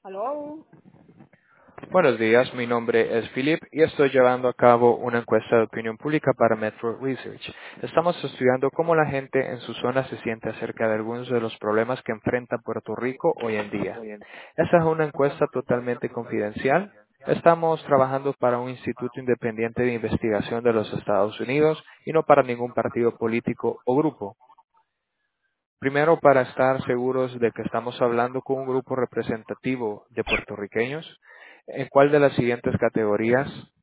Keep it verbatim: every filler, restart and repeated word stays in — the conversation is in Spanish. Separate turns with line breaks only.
Aló.
Buenos días, mi nombre es Philip y estoy llevando a cabo una encuesta de opinión pública para Metro Research. Estamos estudiando cómo la gente en su zona se siente acerca de algunos de los problemas que enfrenta Puerto Rico hoy en día. Esta es una encuesta totalmente confidencial. Estamos trabajando para un instituto independiente de investigación de los Estados Unidos y no para ningún partido político o grupo. Primero, para estar seguros de que estamos hablando con un grupo representativo de puertorriqueños, ¿en cuál de las siguientes categorías